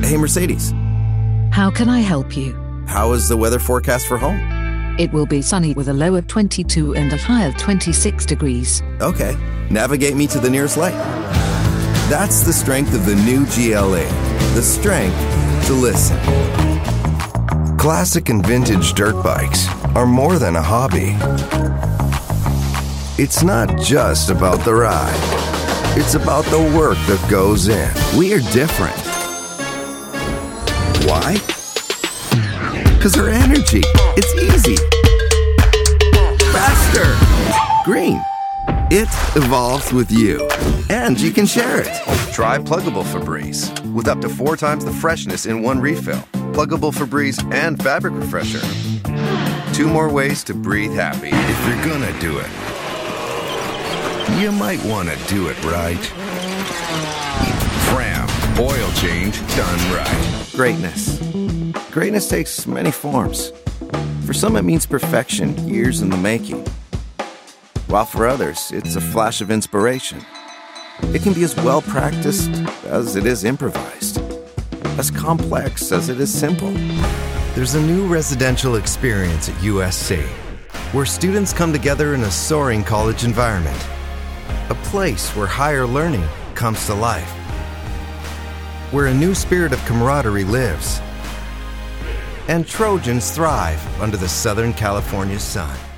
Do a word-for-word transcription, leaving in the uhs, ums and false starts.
Hey, Mercedes. How can I help you? How is the weather forecast for home? It will be sunny with a low of twenty-two and a high of twenty-six degrees. Okay, navigate me to the nearest light. That's the strength of the new G L A. The strength to listen. Classic and vintage dirt bikes are more than a hobby. It's not just about the ride. It's about the work that goes in. We are different. Why? Because our energy. It's easy. Faster. Green. It evolves with you. And you can share it. Try Pluggable Febreze. With up to four times the freshness in one refill. Pluggable Febreze and Fabric Refresher. Two more ways to breathe happy. If you're gonna do it, you might want to do it right. Fram. Oil change done right. Greatness. Greatness takes many forms. For some, it means perfection, years in the making. While for others, it's a flash of inspiration. It can be as well practiced as it is improvised, as complex as it is simple. There's a new residential experience at U S C, where students come together in a soaring college environment. A place where higher learning comes to life. Where a new spirit of camaraderie lives. And Trojans thrive under the Southern California sun.